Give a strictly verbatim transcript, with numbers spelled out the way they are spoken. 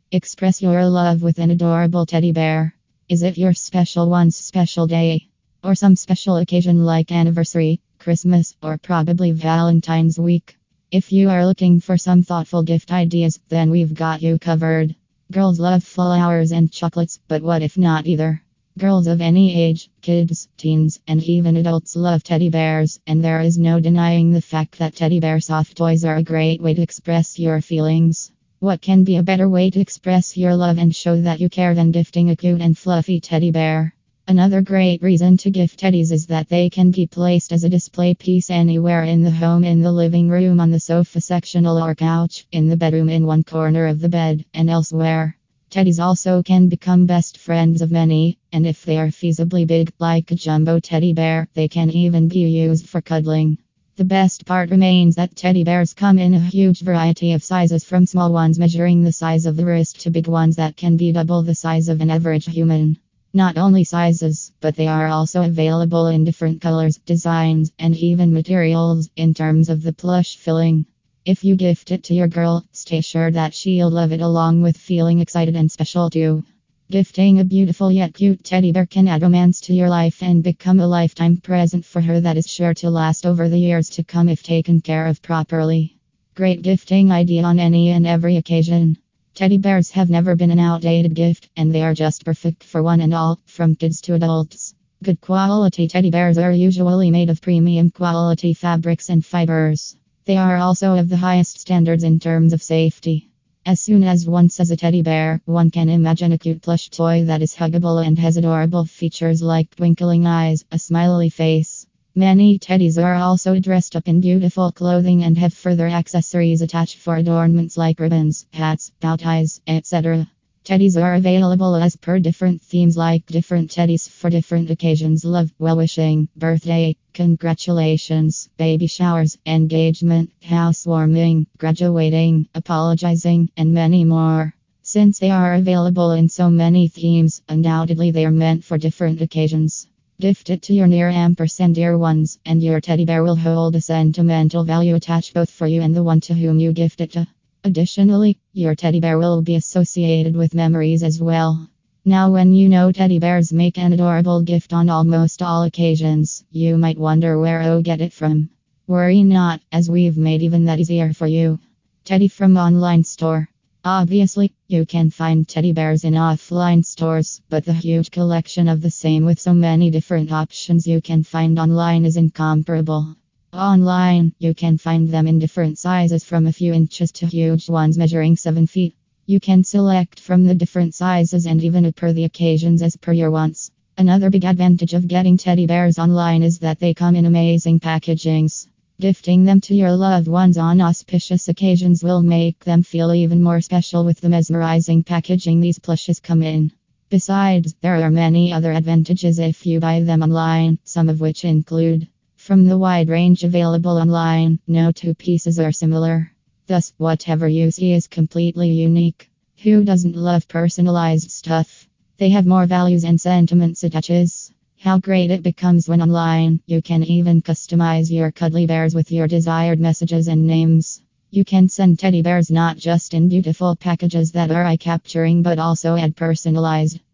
Express your love with an adorable teddy bear. Is it your special one's special day? Or some special occasion like anniversary, Christmas, or probably Valentine's week? If you are looking for some thoughtful gift ideas, then we've got you covered. Girls love flowers and chocolates, but what if not either? Girls of any age, kids, teens, and even adults love teddy bears, and there is no denying the fact that teddy bear soft toys are a great way to express your feelings. What can be a better way to express your love and show that you care than gifting a cute and fluffy teddy bear? Another great reason to gift teddies is that they can be placed as a display piece anywhere in the home, in the living room, on the sofa sectional or couch, in the bedroom, in one corner of the bed, and elsewhere. Teddies also can become best friends of many, and if they are feasibly big, like a jumbo teddy bear, they can even be used for cuddling. The best part remains that teddy bears come in a huge variety of sizes, from small ones measuring the size of the wrist to big ones that can be double the size of an average human. Not only sizes, but they are also available in different colors, designs, and even materials in terms of the plush filling. If you gift it to your girl, stay sure that she'll love it, along with feeling excited and special too. Gifting a beautiful yet cute teddy bear can add romance to your life and become a lifetime present for her that is sure to last over the years to come if taken care of properly. Great gifting idea on any and every occasion. Teddy bears have never been an outdated gift, and they are just perfect for one and all, from kids to adults. Good quality teddy bears are usually made of premium quality fabrics and fibers. They are also of the highest standards in terms of safety. As soon as one says a teddy bear, one can imagine a cute plush toy that is huggable and has adorable features like twinkling eyes, a smiley face. Many teddies are also dressed up in beautiful clothing and have further accessories attached for adornments like ribbons, hats, bow ties, et cetera. Teddies are available as per different themes, like different teddies for different occasions: love, well-wishing, birthday, congratulations, baby showers, engagement, housewarming, graduating, apologizing, and many more. Since they are available in so many themes, undoubtedly they are meant for different occasions. Gift it to your near ampersand dear ones, and your teddy bear will hold a sentimental value attached both for you and the one to whom you gift it to. Additionally, your teddy bear will be associated with memories as well. Now, when you know teddy bears make an adorable gift on almost all occasions, you might wonder where to get it from. Worry not, as we've made even that easier for you. Teddy from Online Store. Obviously, you can find teddy bears in offline stores, but the huge collection of the same with so many different options you can find online is incomparable. Online, you can find them in different sizes, from a few inches to huge ones measuring seven feet. You can select from the different sizes and even per the occasions as per your wants. Another big advantage of getting teddy bears online is that they come in amazing packagings. Gifting them to your loved ones on auspicious occasions will make them feel even more special with the mesmerizing packaging these plushes come in. Besides, there are many other advantages if you buy them online, some of which include: from the wide range available online, no two pieces are similar. Thus, whatever you see is completely unique. Who doesn't love personalized stuff? They have more values and sentiments attached. How great it becomes when online, you can even customize your cuddly bears with your desired messages and names. You can send teddy bears not just in beautiful packages that are eye-capturing, but also add personalized